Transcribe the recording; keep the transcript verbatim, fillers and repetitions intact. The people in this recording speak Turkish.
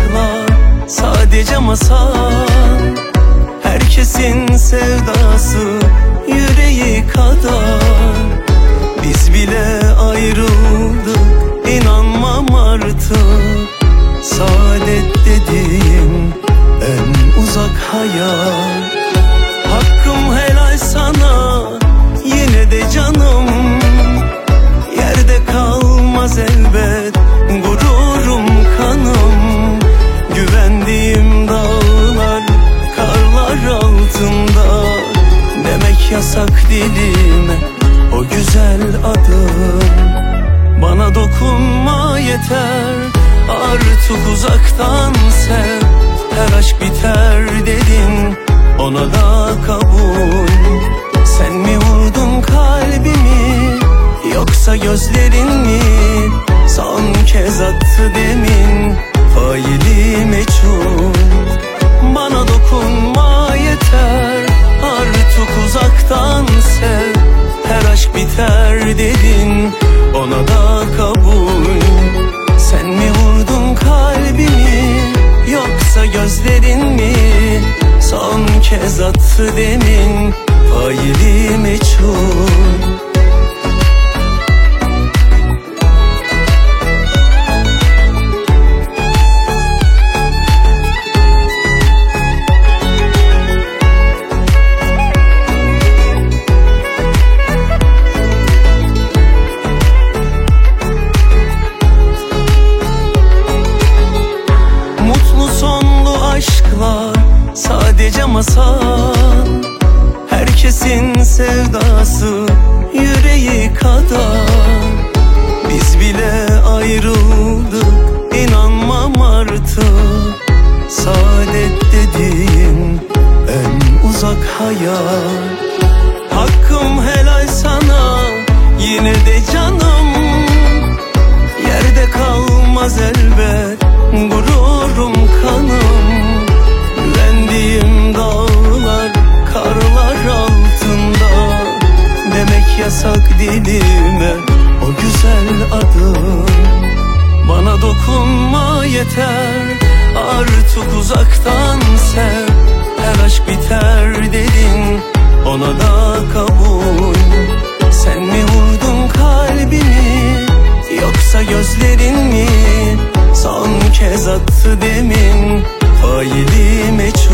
aşklar sadece masal. Herkesin sevdası yüreği kadar. Biz bile ayrıldık, inanmam artık. Saadet dediğim en uzak hayal. Hakkım helal sana, yine de canım. Yerde kalmaz elbet gururum, kanım. Güvendiğim dağlar karlar altında. Demek yasak dilime o güzel adım. Bana dokunma yeter, artık uzaktan sev. Her aşk biter dedin, ona da kabul. Sen mi vurdun kalbimi, yoksa gözlerin mi son kez attı demin? Faili meçhul. Bana dokunma yeter, artık uzaktan sev. Her aşk biter dedin, ona da kabul. Sen mi vurdun kalbimi, yoksa gözlerin mi son kez attı demin? Faili meçhul. Aşklar sadece masal. Herkesin sevdası yüreği kadar. Biz bile ayrıldık, inanmam artık. Saadet dediğin en uzak hayal. Hakkım helal sana, yine de canım. Yerde kalmaz elbet gururum, kanım. Güvendiğim dağlar karlar altında. Demek yasak dilime o güzel adım. Bana dokunma yeter, artık uzaktan sev. Her aşk biter dedin, ona da kabul. Sen mi vurdun kalbimi, yoksa gözlerin mi son kez attı demin? Faili meçhul.